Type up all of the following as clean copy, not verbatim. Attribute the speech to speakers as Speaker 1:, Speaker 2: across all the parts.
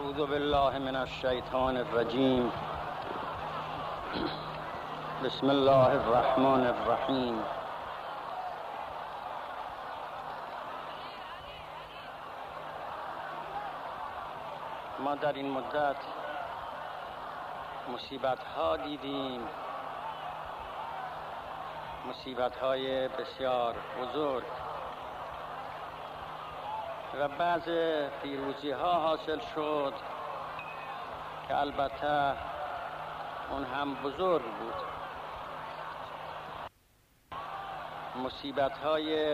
Speaker 1: اعوذ بالله من الشیطان الرجیم. بسم الله الرحمن الرحیم. ما در این مدت مصیبت‌ها دیدیم، مصیبت‌های بسیار بزرگ و بعض پیروزی‌ها حاصل شد که البته اون هم بزرگ بود. مصیبت‌های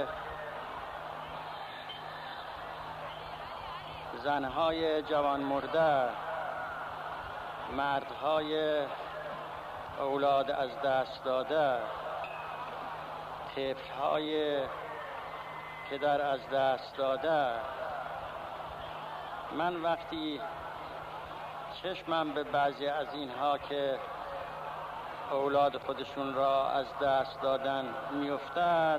Speaker 1: زنهای جوان مرده، مردهای اولاد از دست داده، طفل‌های پدر از دست داده. من وقتی چشمم به بعضی از اینها که اولاد خودشون را از دست دادن میافتد،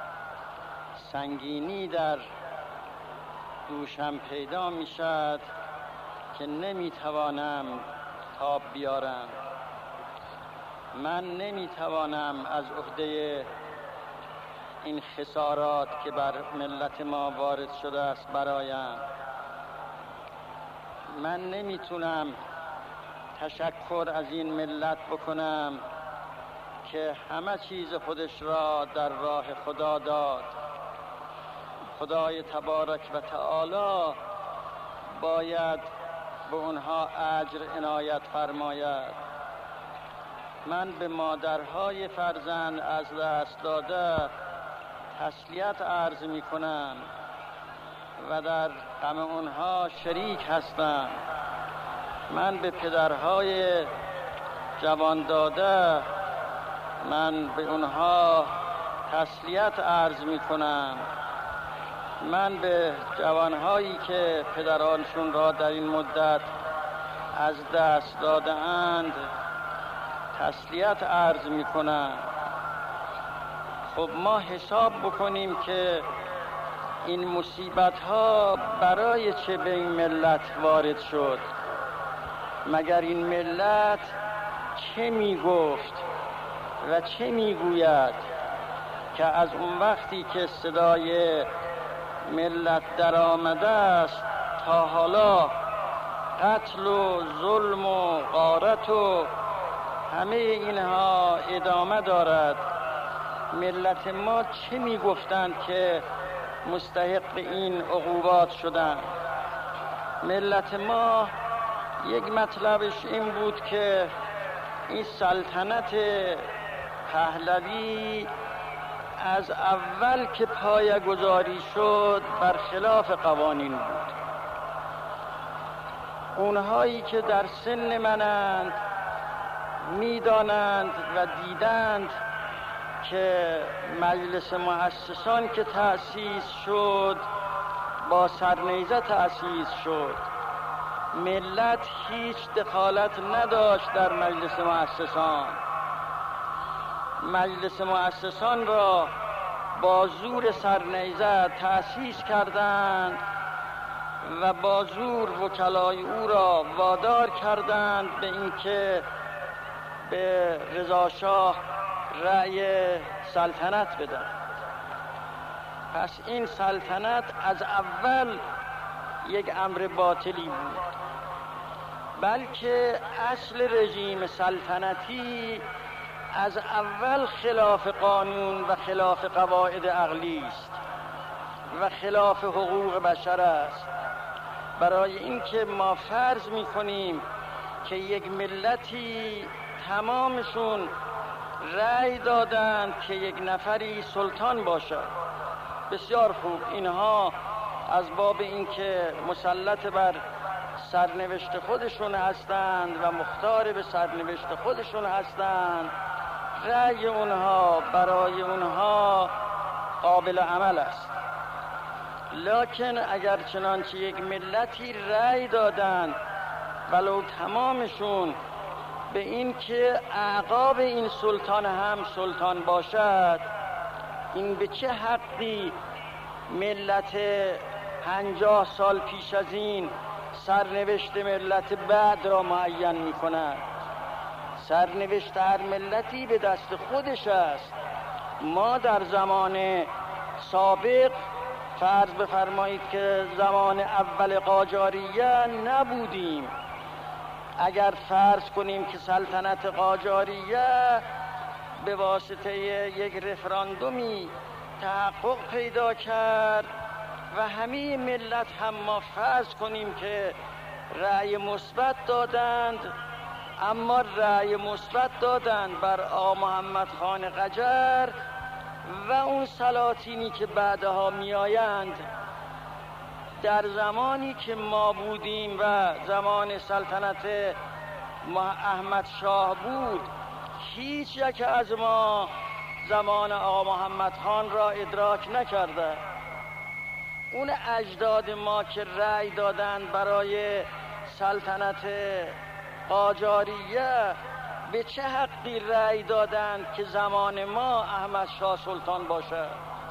Speaker 1: سنگینی در دوشم پیدا میشد که نمیتوانم تاب بیارم. من نمیتوانم از عهده این خسارات که بر ملت ما وارد شده است برایم. من نمیتونم تشکر از این ملت بکنم که همه چیز خودش را در راه خدا داد. خدای تبارک و تعالی باید به اونها اجر عنایت فرماید. من به مادرهای فرزند از دست داده تسلیت عرض می کنم و در غم اونها شریک هستم. من به پدرهای جوان داده من به اونها تسلیت عرض می کنم. من به جوانهایی که پدرانشون را در این مدت از دست داده اند تسلیت عرض می کنم. خب ما حساب بکنیم که این مصیبت ها برای چه به این ملت وارد شد. مگر این ملت چه می گفت و چه می گوید که از اون وقتی که صدای ملت در آمده است تا حالا قتل و ظلم و غارت و همه اینها ادامه دارد. ملت ما چه می گفتند که مستحق این عقوبات شدند؟ ملت ما یک مطلبش این بود که این سلطنت پهلوی از اول که پایه‌گذاری شد برخلاف قوانین بود. اونهایی که در سن منند میدانند و دیدند که مجلس مؤسسان که تأسیس شد با سرنیزه تأسیس شد. ملت هیچ دخالت نداشت در مجلس مؤسسان. مجلس مؤسسان را با زور سرنیزه تأسیس کردند و با زور وکلای او را وادار کردند به اینکه به رضا شاه رأی سلطنت بدهد. پس این سلطنت از اول یک امر باطلی بود، بلکه اصل رژیم سلطنتی از اول خلاف قانون و خلاف قواعد عقلی است و خلاف حقوق بشر است. برای اینکه ما فرض می‌کنیم که یک ملتی تمامشون رأی دادند که یک نفری سلطان باشد. بسیار خوب، اینها از باب اینکه مسلط بر سرنوشت خودشون هستند و مختار به سرنوشت خودشون هستند، رأی اونها برای اونها قابل عمل است. لکن اگر چنانچه یک ملتی رأی دادند ولو تمامشون به این که اعقاب این سلطان هم سلطان باشد، این به چه حقی ملت 50 سال پیش از این سرنوشت ملت بعد را معین می کند. سرنوشت هر ملتی به دست خودش است. ما در زمان سابق فرض بفرمایید که زمان اول قاجاریه نبودیم. اگر فرض کنیم که سلطنت قاجاریه به واسطه یک رفراندومی تحقق پیدا کرد و همه ملت هم ما فرض کنیم که رأی مثبت دادند، اما رأی مثبت دادند بر آقا محمد خان قجر و اون سلاطینی که بعدها میآیند. در زمانی که ما بودیم و زمان سلطنت احمد شاه بود، هیچ یک از ما زمان آقا محمد خان را ادراک نکرده. اون اجداد ما که رأی دادند برای سلطنت قاجاریه به چه حقی رأی دادند که زمان ما احمد شاه سلطان باشد؟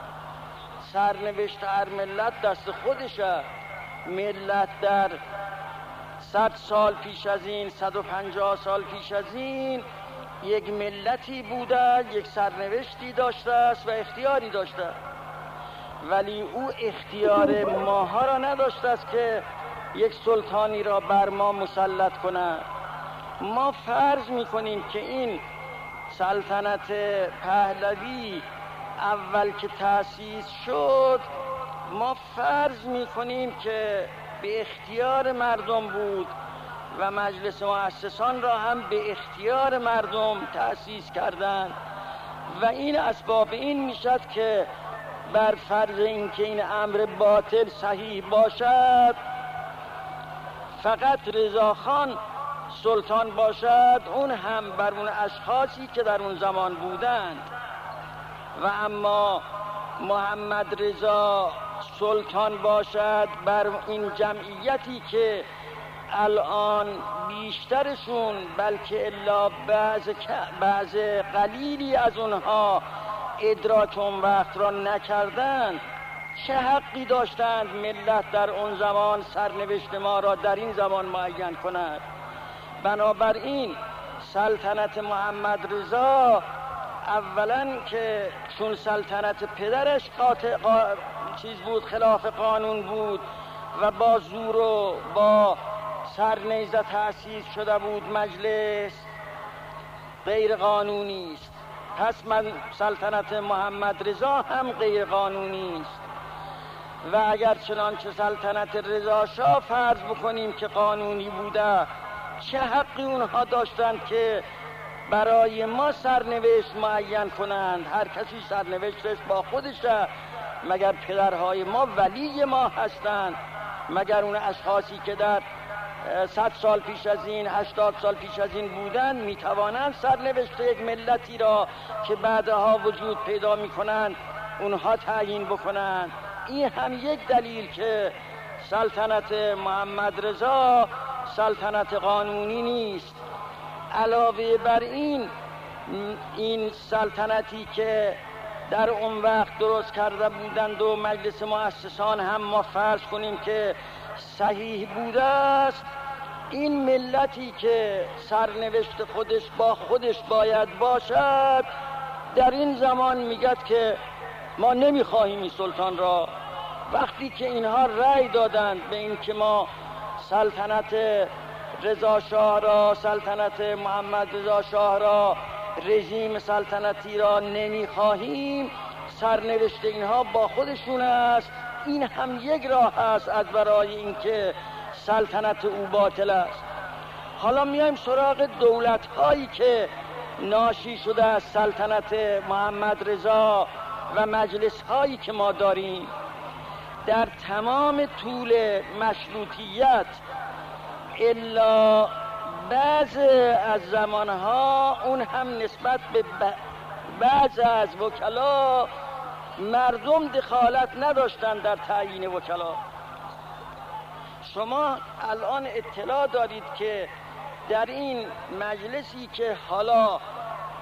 Speaker 1: سرنوشت هر ملت دست خودشه. ملت در 100 سال پیش از این، 150 سال پیش از این یک ملتی بوده، یک سرنوشتی داشته است و اختیاری داشته، ولی او اختیار ماها را نداشته است که یک سلطانی را بر ما مسلط کند. ما فرض میکنیم که این سلطنت پهلوی اول که تأسیس شد، ما فرض میکنیم که به اختیار مردم بود و مجلس مؤسسان را هم به اختیار مردم تأسیس کردند و این اسباب این میشد که بر فرض اینکه این امر باطل صحیح باشد، فقط رضاخان سلطان باشد، اون هم بر اون اشخاصی که در اون زمان بودند، و اما محمد رضا سلطان باشد بر این جمعیتی که الان بیشترشون، بلکه الا بعض قلیلی از اونها ادراک اون وقت را نکردند. چه حقی داشتند ملت در اون زمان سرنوشت ما را در این زمان معین کند؟ بنابراین سلطنت محمد رضا اولا که چون سلطنت پدرش بود، خلاف قانون بود و با زور و با سرنیزه تأسیس شده بود، مجلس غیر قانونی است. پس سلطنت محمد رضا هم غیر قانونی است. و اگر چنانچه سلطنت رضا شاه فرض بکنیم که قانونی بوده، چه حقی اونها داشتند که برای ما سرنوشت معین کنند؟ هر کسی سرنوشتش با خودشه. مگر پدرهای ما ولی ما هستند؟ مگر اون اشخاصی که در 100 سال پیش از این، 80 سال پیش از این بودن میتوانند سرنوشت یک ملتی را که بعدها وجود پیدا میکنند اونها تعیین بکنند؟ این هم یک دلیل که سلطنت محمد رضا سلطنت قانونی نیست. علاوه بر این سلطنتی که در اون وقت درست کرده بودند و مجلس مؤسسان هم ما فرض کنیم که صحیح بوده است، این ملتی که سرنوشت خودش با خودش باید باشد در این زمان میگد که ما نمیخواهیم این سلطان را. وقتی که اینها رأی دادند به این که ما سلطنت رضا شاه را، سلطنت محمد رضا شاه را، رژیم سلطنتی را نمیخواهیم، سرنوشت اینها با خودشون است. این هم یک راه است از برای اینکه سلطنت او باطل است. حالا میایم سراغ دولت هایی که ناشی شده از سلطنت محمد رضا و مجلس هایی که ما داریم. در تمام طول مشروطیت الا بعض از زمانها، اون هم نسبت به بعض از وکلا، مردم دخالت نداشتند در تعیین وکلا. شما الان اطلاع دارید که در این مجلسی که حالا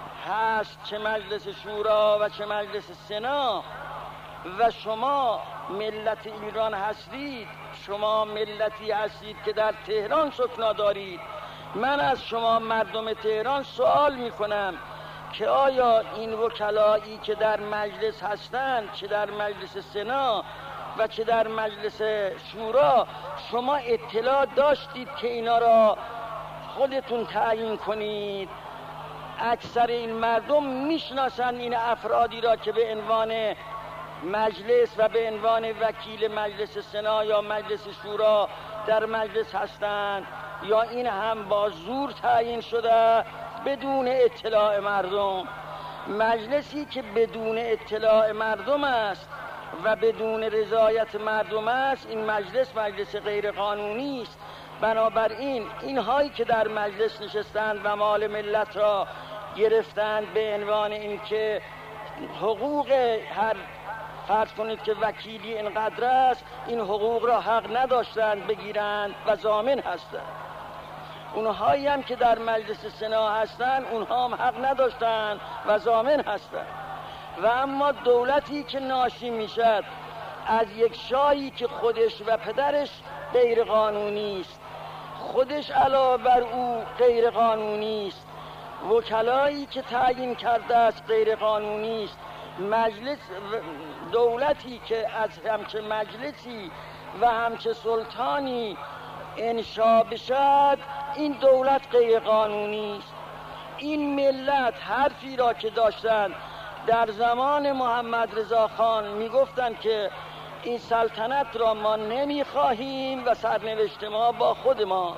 Speaker 1: هست، چه مجلس شورا و چه مجلس سنا، و شما ملت ایران هستید، شما ملتی هستید که در تهران سکنا دارید. من از شما مردم تهران سوال میکنم که آیا این وکلایی که در مجلس هستند، چه در مجلس سنا و چه در مجلس شورا، شما اطلاع داشتید که اینا را خودتون تعیین کنید؟ اکثر این مردم میشناسند این افرادی را که به عنوان مجلس و به عنوان وکیل مجلس سنا یا مجلس شورا در مجلس هستند، یا این هم با زور تعیین شده بدون اطلاع مردم؟ مجلسی که بدون اطلاع مردم است و بدون رضایت مردم است، این مجلس مجلس غیر قانونی است. بنابراین اینهایی که در مجلس نشستند و مال ملت را گرفتند به عنوان اینکه حقوق هر فرض کنید که وکیلی اینقدر است، این حقوق را حق نداشتند بگیرند و ضامن هستند. اونهایی هم که در مجلس سنا هستند، اونها هم حق نداشتند و ضامن هستند. و اما دولتی که ناشی میشد از یک شاهی که خودش و پدرش غیر قانونی است، خودش علاوه بر او غیر قانونی است، وکلایی که تعیین کرده است غیر قانونی است، مجلس دولتی که از همچه مجلسی و همچه سلطانی انشا بشد، این دولت غیر قانونی است. این ملت حرفی را که داشتند در زمان محمد رضا خان میگفتند که این سلطنت را ما نمیخواهیم و سرنوشت ما با خود ماست،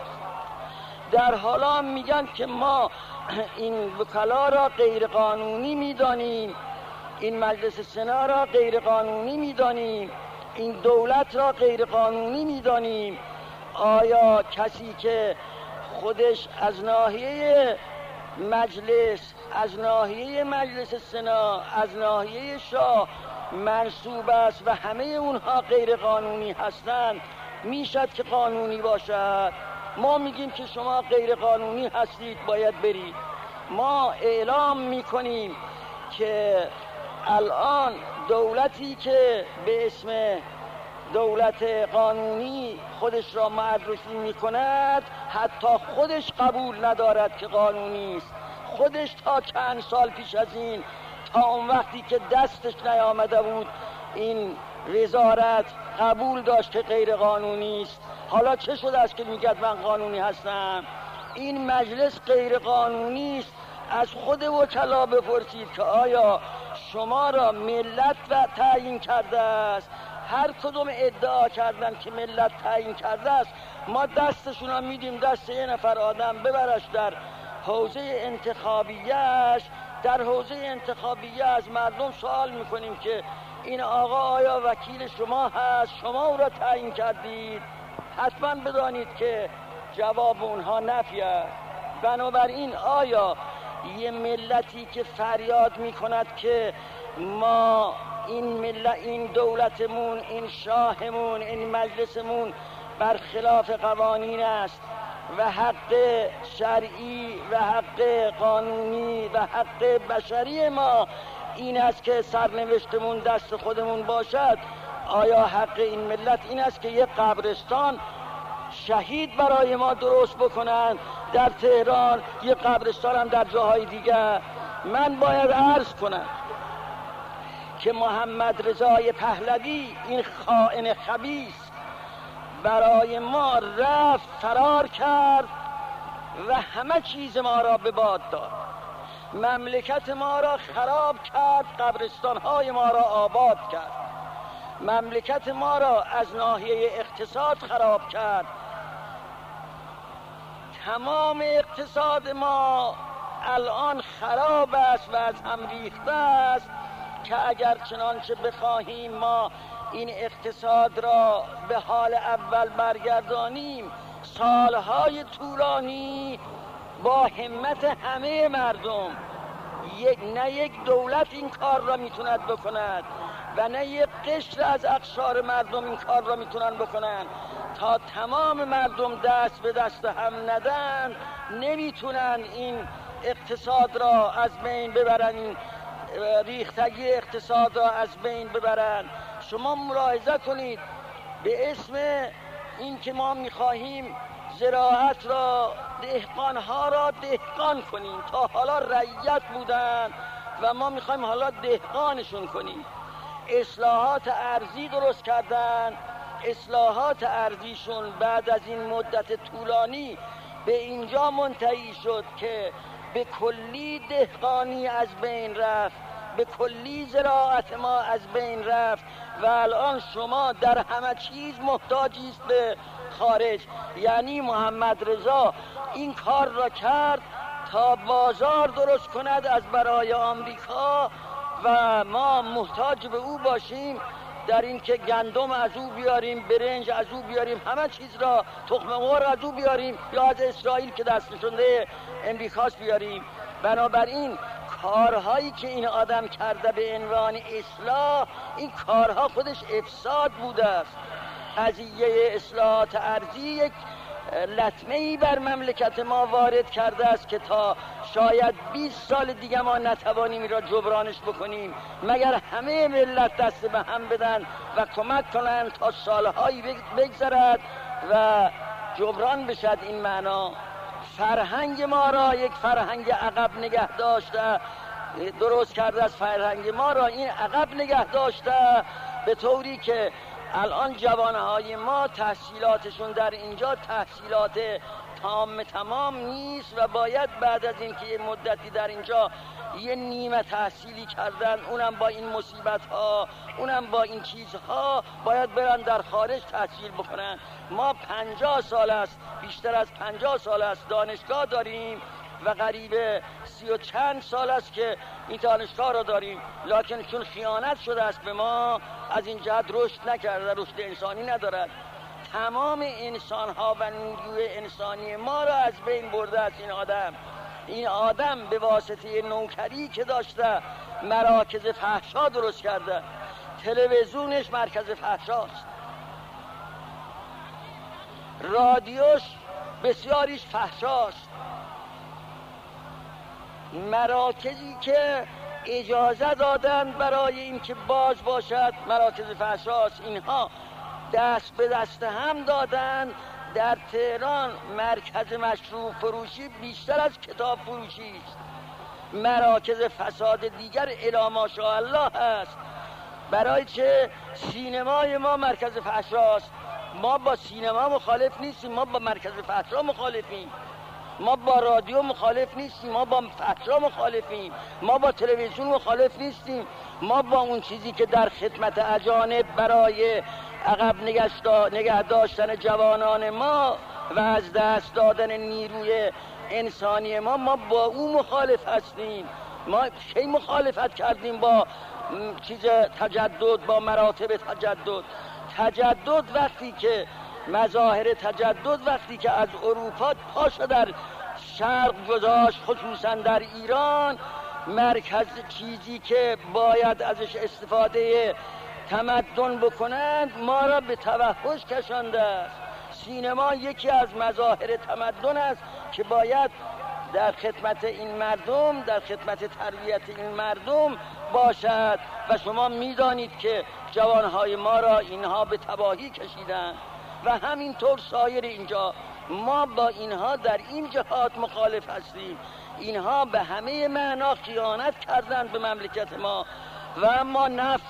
Speaker 1: در حالا میگن که ما این وکلا را غیر قانونی میدانیم، این مجلس سنا را غیر قانونی میدانیم، این دولت را غیر قانونی میدانیم. آیا کسی که خودش از ناحیه مجلس، از ناحیه مجلس سنا، از ناحیه شاه منصوب است و همه اونها غیر قانونی هستند، میشد که قانونی باشد؟ ما میگیم که شما غیر قانونی هستید، باید برید. ما اعلام میکنیم که الان دولتی که به اسم دولت قانونی خودش را معرفی میکند، حتی خودش قبول ندارد که قانونی است. خودش تا چند سال پیش از این، تا اون وقتی که دستش نیامده بود این وزارت، قبول داشت که غیر قانونی است. حالا چه شده است که میگه من قانونی هستم؟ این مجلس غیر قانونی است. از خود وکلا بپرسید که آیا شما را ملت و تعیین کرده است؟ هر کدوم ادعا کردن که ملت تعیین کرده است، ما دستشون را میدیم دست یه نفر آدم ببرش در حوزه انتخابیش. در حوزه انتخابیه از مردم سوال میکنیم که این آقا آیا وکیل شما هست؟ شما او را تعیین کردید؟ حتما بدانید که جواب اونها نفی است. بنابراین آیا یه ملتی که فریاد میکند که ما این دولتمون، این شاهمون، این مجلسمون برخلاف قوانین است و حق شرعی و حق قانونی و حق بشری ما این است که سرنوشتمون دست خودمون باشد، آیا حق این ملت این است که یک قبرستان شهید برای ما درست بکنن در تهران، یک قبرستان هم در جاهای دیگر؟ من باید عرض کنم که محمد رضای پهلوی این خائن خبیث برای ما رفت، فرار کرد و همه چیز ما را به باد داد، مملکت ما را خراب کرد، قبرستان‌های ما را آباد کرد، مملکت ما را از ناحیه اقتصاد خراب کرد. تمام اقتصاد ما الان خراب است و از هم ریخته است که اگر چنانچه بخواهیم ما این اقتصاد را به حال اول برگردانیم، سالهای طولانی با همت همه مردم، نه یک دولت این کار را میتوند بکند و نه یک قشر از اقشار مردم این کار را میتونن بکنن، تا تمام مردم دست به دست هم ندن نمیتونن این اقتصاد را از بین ببرن، این ریختگی اقتصاد را از بین ببرن. شما ملاحظه کنید به اسم این که ما میخواهیم زراعت را، دهقانها را دهقان کنیم. تا حالا رعیت بودن و ما میخوایم حالا دهقانشون کنیم. اصلاحات ارضی درست کردن. اصلاحات ارضیشون بعد از این مدت طولانی به اینجا منتهی شد که به کلی دهقانی از بین رفت، به کلی زراعت ما از بین رفت و الان شما در همه چیز محتاجید به خارج. یعنی محمد رضا این کار را کرد تا بازار درست کند از برای آمریکا و ما محتاج به او باشیم در این که گندم از او بیاریم، برنج از او بیاریم، همه چیز را، تخم مرغ از او بیاریم یا از اسرائیل که دست نشونده امریکاست بیاریم. بنابراین کارهایی که این آدم کرده به عنوان اصلاح، این کارها خودش افساد بوده است. قضیه اصلاحات ارضی یک لطمه‌ای بر مملکت ما وارد کرده است که تا شاید 20 سال دیگه ما نتوانیم این را جبرانش بکنیم مگر همه ملت دست به هم بدن و کمک کنند تا سالهایی بگذرد و جبران بشد. این معنا فرهنگ ما را یک فرهنگ عقب نگه داشته، درست کرده از فرهنگ ما را این عقب نگه داشته، به طوری که الان جوانهای ما تحصیلاتشون در اینجا تحصیلات تمام نیست و باید بعد از اینکه یه مدتی در اینجا یه نیمه تحصیلی کردن، اونم با این مصیبت ها، اونم با این چیزها، باید برن در خارج تحصیل بکنن. ما 50 سال است، بیشتر از 50 سال است دانشگاه داریم و قریب 30 و چند سال است که این دانشگاه را داریم، لکن چون خیانت شده است به ما از این جهت رشد نکرده، رشد انسانی ندارد. تمام انسان ها و نیروی انسانی ما را از بین برده است این آدم به واسطه نوکری که داشته مراکز فحشا درست کرده. تلویزیونش مرکز فحشاست، رادیوش بسیاریش فحشاست، مراکزی که اجازه دادن برای اینکه باز باشد مرکز فحشاست، اینها دست به دست هم دادن. در تهران مرکز مشروب فروشی بیشتر از کتاب فروشی است. مراکز فساد دیگر الی ماشاءالله هست. برای چه؟ سینمای ما مرکز فحشاست. ما با سینما مخالف نیستیم، ما با مرکز فحشا مخالفیم. ما با رادیو مخالف نیستیم، ما با فحشا مخالفیم. ما با تلویزیون مخالف نیستیم. ما با اون چیزی که در خدمت اجانب برای عقب نگه داشتن جوانان ما و از دست دادن نیروی انسانی ما با او مخالف هستیم. ما کی مخالفت کردیم با چیز تجدد، با مراتب تجدد وقتی که مظاهر تجدد وقتی که از اروپا پاشو در شرق گذاشت، خصوصا در ایران، مرکز چیزی که باید ازش استفاده تمدن بکنند ما را به توحش کشانده است. سینما یکی از مظاهر تمدن است که باید در خدمت این مردم، در خدمت تربیت این مردم باشد و شما میدانید که جوانهای ما را اینها به تباهی کشیدن و همینطور سایر اینجا. ما با اینها در این جهات مخالف هستیم. اینها به همه معنا خیانت کردند به مملکت ما و اما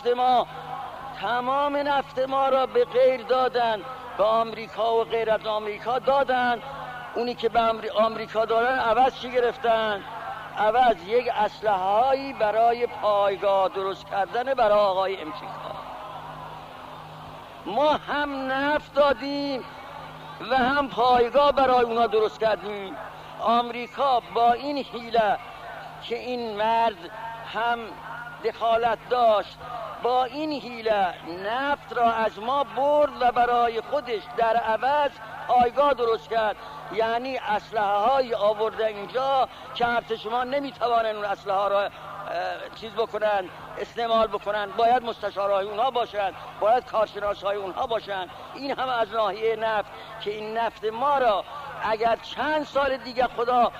Speaker 1: تمام نفت ما را به غیر دادن، به آمریکا و غیر از آمریکا دادن. اونی که به آمریکا دارن عوض چی گرفتن؟ عوض یک اسلحه‌ای برای پایگاه درست کردن برای آقای امریکا. ما هم نفت دادیم و هم پایگاه برای اونا درست کردیم. آمریکا با این حیله که این مرد هم دخالت داشت، با این حیله نفت را از ما برد و برای خودش در عوض پایگاه درست کرد. یعنی اسلحه های آورده اینجا که ارتش ما نمیتوانن اون اسلحه ها را استعمال بکنن. باید مستشارهای اونها باشن، باید کارشناسهای اونها باشن. این هم از ناحیه نفت که این نفت ما را اگر چند سال دیگه خدا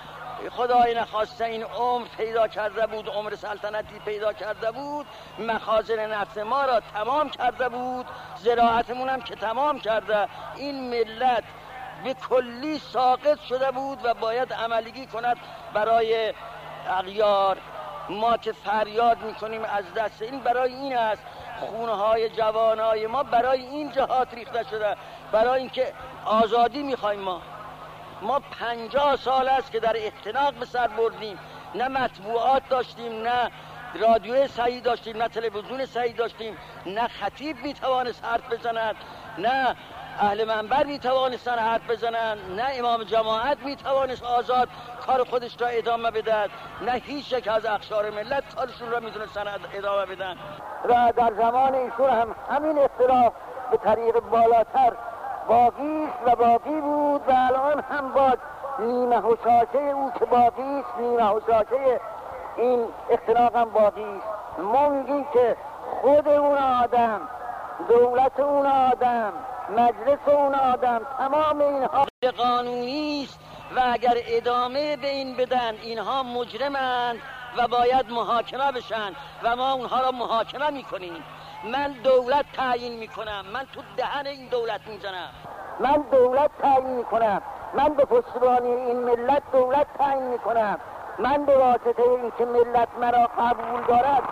Speaker 1: خدای نخواسته این عمر پیدا کرده بود، عمر سلطنتی پیدا کرده بود، مخازن نفت ما را تمام کرده بود، زراعتمون هم که تمام کرده، این ملت به کلی ساقط شده بود و باید عملگی کند برای اغیار. ما که فریاد میکنیم از دست این، برای این است خونه های جوانای ما برای این جهات ریخته شده، برای اینکه آزادی میخوایم. ما 50 سال است که در اختناق به سر بردیم، نه مطبوعات داشتیم، نه رادیو صحیح داشتیم، نه تلویزیون صحیح داشتیم، نه خطیب میتوانست حرف بزند، نه اهل منبر میتوانستن حرف بزنن، نه امام جماعت میتوانست آزاد کار خودش را ادامه بدهد، نه هیچ یک از اقشار ملت کارشون را میتونستن ادامه بدن. و در زمان ایشون هم همین اختلاف به طریق بالاتر باقی است و باقی بود و الان هم باز نیمه حشاشه او که باقی است، نیمه حشاشه این اختلاف هم باقی است. ما میگیم که خود اون آدم، دولت اون آدم، مجلس اون آدم، تمام اینها قانونی است و اگر ادامه به این بدن اینها مجرمند و باید محاکمه بشن و ما اونها را محاکمه میکنیم. من دولت تعیین میکنم، من تو دهن این دولت میزنم، من دولت تعیین میکنم، من به پشتیبانی این ملت دولت تعیین میکنم، من به واسطه این که ملت مرا قبول دارد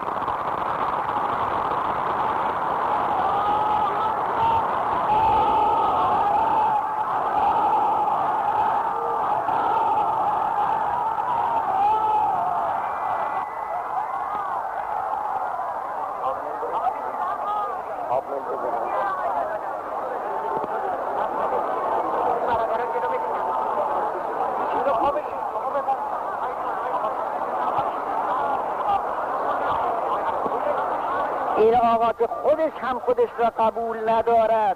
Speaker 1: این آقا که خودش هم خودش را قبول ندارد،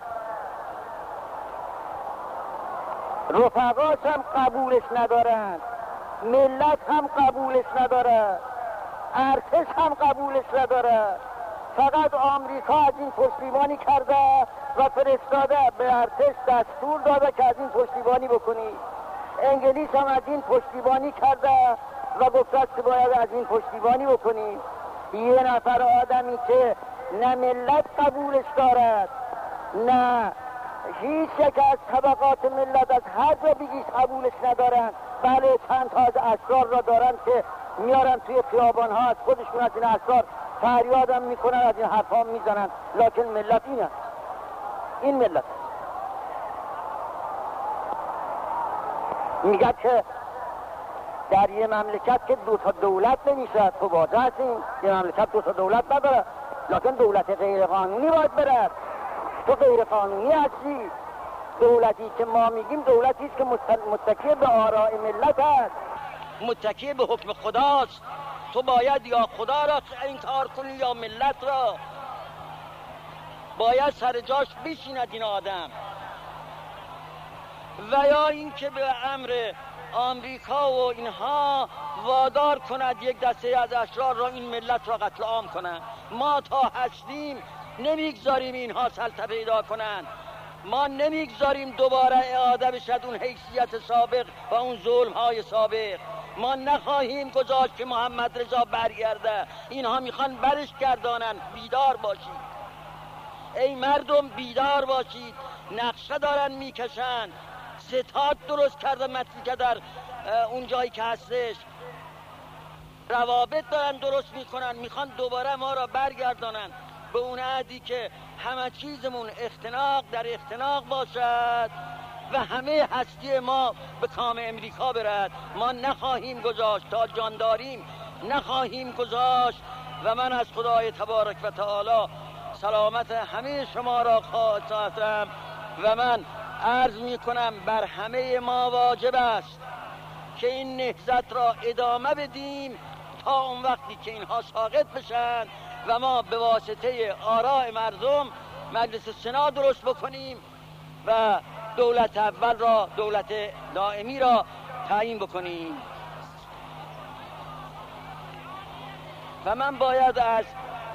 Speaker 1: رفقاش هم قبولش ندارند، ملت هم قبولش ندارد، ارتش هم قبولش ندارد. فقط آمریکا از این پشتیبانی کرده و فرستاده به ارتش دستور داده که از این پشتیبانی بکنی. انگلیس هم از این پشتیبانی کرده و گفته که باید از این پشتیبانی بکنی. یه نفر آدمی که نه ملت قبولش دارد، نه هیچ یک از طبقات ملت از هر جا بگیش قبولش ندارن. بله چند تا از اشرار را دارن که میارن توی خیابان ها، از خودشون از این اشرار فریادم میکنن، از این حرفا میزنن، لکن ملت اینه، این ملت میگه که در یه مملکت که دو تا دولت نمیشه، تو واضح هستیم یه مملکت دو تا دولت نداره، لکن دولت غیر قانونی باید بره. تو غیر قانونی هستی. دولتی که ما میگیم دولتی است که متکی به آراء ملت است، متکی به حکم خداست. تو باید یا خدا را انکار کنی یا ملت را. باید سر جاش بشیند این آدم، و یا اینکه به امر آمریکا و اینها وادار کند یک دسته از اشرار را این ملت را قتل عام کنند. ما تا هستیم نمیگذاریم اینها سلطه پیدا کنند، ما نمیگذاریم دوباره اعاده بشد اون حیثیت سابق و اون ظلم های سابق. ما نخواهیم گذاشت که محمد رضا برگرده. اینها میخوان برش گردانن. بیدار باشید ای مردم، بیدار باشید. نقشه دارن میکشن، ستاد درست کرده مطلی که در اون جایی که هستش روابط دارن درست میکنن، میخوان دوباره ما را برگردانن به اون عهدی که همه چیزمون اختناق در اختناق باشد و همه هستی ما به کام امریکا برد. ما نخواهیم گذاشت، تا جان داریم نخواهیم گذاشت. و من از خدای تبارک و تعالی سلامت همه شما را خواستم و من عرض می کنم بر همه ما واجب است که این نهضت را ادامه بدیم تا اون وقتی که اینها ساقط بشن و ما به واسطه آراء مردم مجلس سنا درست بکنیم و دولت اول را، دولت دائمی را تعیین بکنیم. و من باید از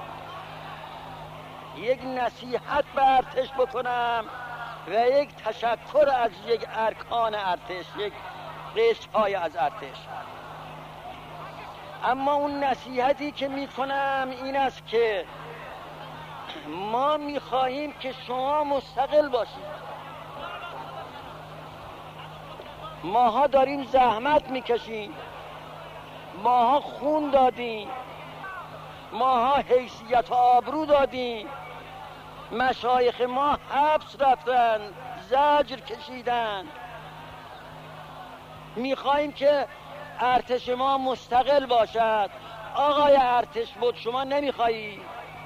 Speaker 1: یک نصیحت به ارتش بکنم و یک تشکر از یک ارکان ارتش، یک قشرهای از ارتش. اما اون نصیحتی که میکنم این است که ما میخواهیم که شما مستقل باشید. ماها داریم زحمت میکشیم، ماها خون دادیم، ماها حیثیت و آبرو دادیم، مشایخ ما حبس رفتن، زجر کشیدن. میخواهیم که ارتش ما مستقل باشد. آقای ارتش بود، شما نمیخواهی؟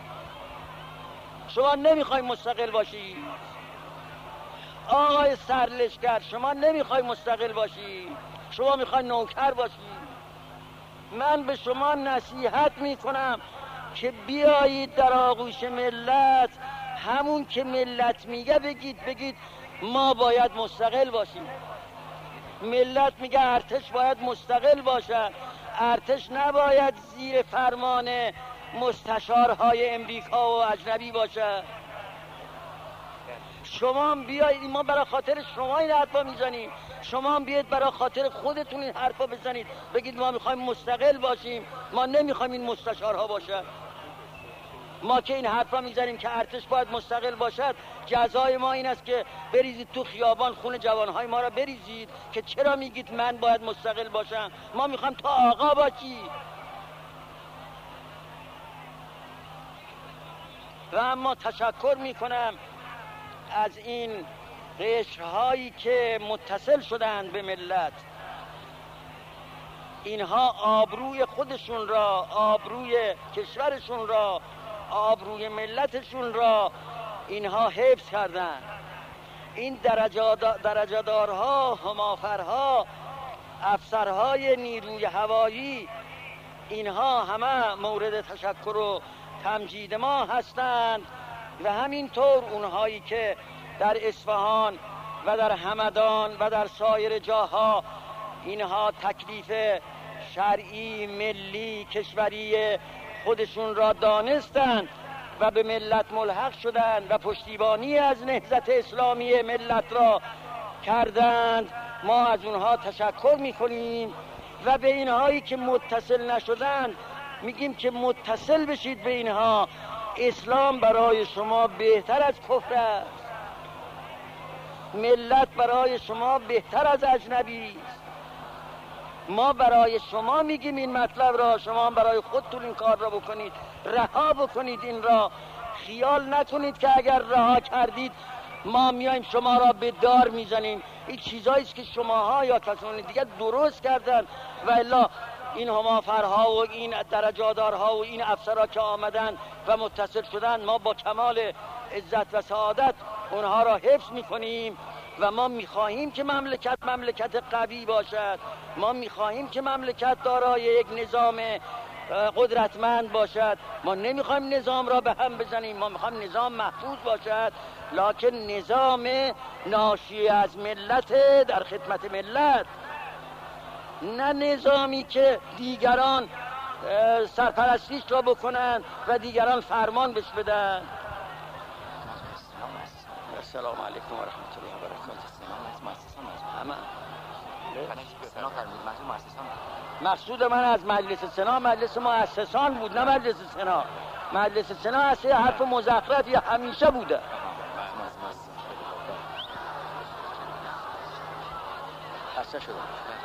Speaker 1: شما نمیخوای مستقل باشی؟ آقای سرلشکر شما نمیخوای مستقل باشی؟ شما میخوای نوکر باشی؟ من به شما نصیحت میکنم که بیایید در آغوش ملت، همون که ملت میگه بگید ما باید مستقل باشیم. ملت میگه ارتش باید مستقل باشد، ارتش نباید زیر فرمان مستشارهای امریکا و اجنبی باشد. شما بیایید، ما برای خاطر شما این حرفا میزنیم، شما بیایید برای خاطر خودتون این حرفا بزنید، بگید ما میخوایم مستقل باشیم، ما نمیخوایم این مستشارها باشد. ما که این حرفا میزنیم که ارتش باید مستقل باشد، جزای ما این است که بریزید تو خیابان خون جوانهای ما را بریزید که چرا میگید من باید مستقل باشم؟ ما میخوایم تو آقا باشی. و اما تشکر میکنم از این قشرهایی که متصل شدند به ملت. اینها آبروی خودشون را، آبروی کشورشون را، آبروی ملتشون را اینها حفظ کردند. این درجه‌دارها، همافرها، افسرهای نیروی هوایی، اینها همه مورد تشکر و تمجید ما هستند و همینطور اونهایی که در اصفهان و در همدان و در سایر جاها اینها تکلیف شرعی، ملی، کشوری خودشون را دانستند و به ملت ملحق شدند و پشتیبانی از نهضت اسلامی ملت را کردند. ما از اونها تشکر میکنیم و به اینهایی که متصل نشدند میگیم که متصل بشید به اینها. اسلام برای شما بهتر از کفر است، ملت برای شما بهتر از اجنبی است. ما برای شما میگیم این مطلب را، شما برای خودتون این کار را بکنید، رها بکنید این را. خیال نکنید که اگر رها کردید ما میایم شما را به دار میزنیم. این چیزایی است که شماها یا کسان دیگه درست کردن و الا این همافرها و این درجادارها و این افسرها که آمدن و متصل شدن، ما با کمال عزت و سعادت اونها را حفظ میکنیم و ما میخواهیم که مملکت قوی باشد. ما میخواهیم که مملکت دارای یک نظام قدرتمند باشد. ما نمیخوایم نظام را به هم بزنیم، ما میخوایم نظام محفوظ باشد، لکن نظام ناشی از ملت، در خدمت ملت، نه نظامی که دیگران سرپرستیش را بکنن و دیگران فرمان بش بدن. السلام علیکم و رحمت الله و برکاته. مقصود من از مجلس سنا مجلس مؤسسان بود، نه مجلس سنا. مجلس سنا اصلا حرف مزخرفی همیشه بوده. خسته شدم.